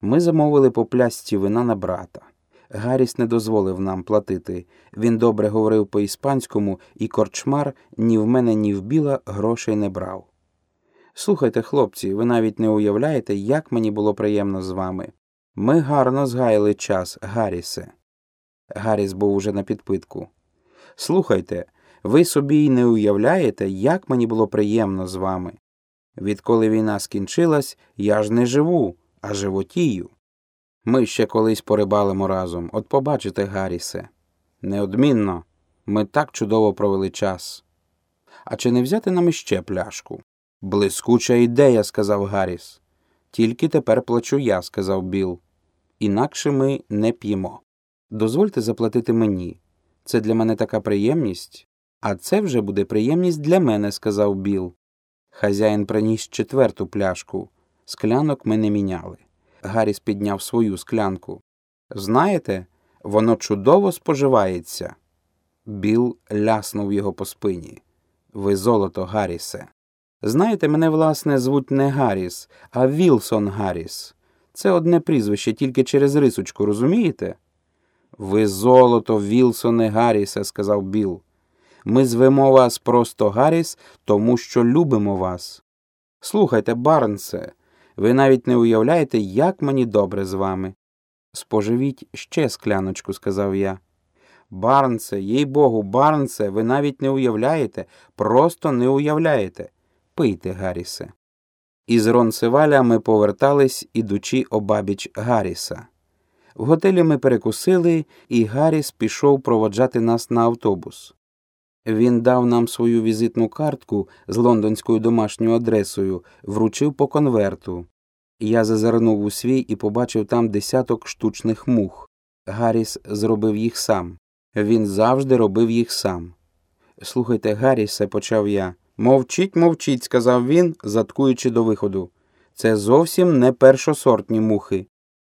Ми замовили по пляшці вина на брата. Гарріс не дозволив нам платити. Він добре говорив по-іспанському, і корчмар ні в мене, ні в Біла грошей не брав. Слухайте, хлопці, ви навіть не уявляєте, як мені було приємно з вами. Ми гарно згаяли час, Гаррісе. Гарріс був уже на підпитку. Слухайте, ви собі й не уявляєте, як мені було приємно з вами. Відколи війна скінчилась, я ж не живу, а животію. Ми ще колись порибалимо разом, от побачите, Гаррісе. Неодмінно. Ми так чудово провели час. А чи не взяти нам іще пляшку? Блискуча ідея, сказав Гарріс. Тільки тепер плачу я, сказав Біл. Інакше ми не п'ємо. Дозвольте заплатити мені. Це для мене така приємність. А це вже буде приємність для мене, сказав Біл. Хазяїн приніс четверту пляшку. Склянок ми не міняли. Гарріс підняв свою склянку. Знаєте, воно чудово споживається. Біл ляснув його по спині. Ви золото, Гаррісе. Знаєте, мене, власне, звуть не Гарріс, а Вілсон Гарріс. Це одне прізвище, тільки через рисочку, розумієте? Ви золото, Вілсоне Гаррісе, сказав Біл. Ми звемо вас просто Гарріс, тому що любимо вас. Слухайте, Барнсе, ви навіть не уявляєте, як мені добре з вами. Споживіть ще скляночку, сказав я. Барнсе, їй-богу, Барнсе, ви навіть не уявляєте, просто не уявляєте. Пийте, Гаррісе. Із Ронсеваля ми повертались, ідучи обабіч Гарріса. В готелі ми перекусили, і Гарріс пішов проводжати нас на автобус. Він дав нам свою візитну картку з лондонською домашньою адресою, вручив по конверту. Я зазирнув у свій і побачив там десяток штучних мух. Гарріс зробив їх сам. Він завжди робив їх сам. Слухайте, Гаррісе, почав я. Мовчіть, мовчіть, сказав він, заткуючи до виходу. Це зовсім не першосортні мухи.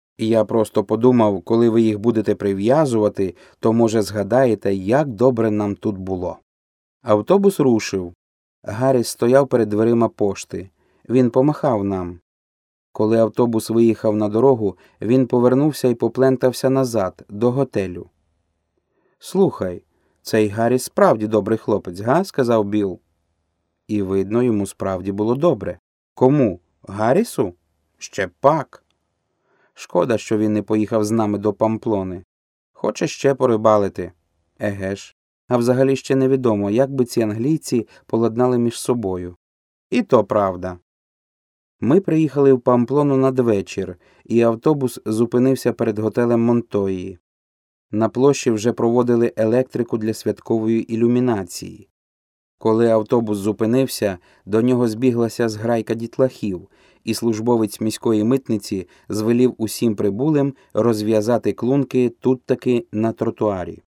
Я просто подумав, коли ви їх будете прив'язувати, то, може, згадаєте, як добре нам тут було. Автобус рушив. Гарріс стояв перед дверима пошти. Він помахав нам. Коли автобус виїхав на дорогу, він повернувся і поплентався назад, до готелю. «Слухай, цей Гарріс справді добрий хлопець, га?» – сказав Біл. І, видно, йому справді було добре. Кому? Гаррісу? Ще пак. Шкода, що він не поїхав з нами до Памплони. Хоче ще порибалити. Еге ж. А взагалі ще невідомо, як би ці англійці поладнали між собою. І то правда. Ми приїхали в Памплону надвечір, і автобус зупинився перед готелем Монтої. На площі вже проводили електрику для святкової ілюмінації. Коли автобус зупинився, до нього збіглася зграйка дітлахів, і службовець міської митниці звелів усім прибулим розв'язати клунки тут таки на тротуарі.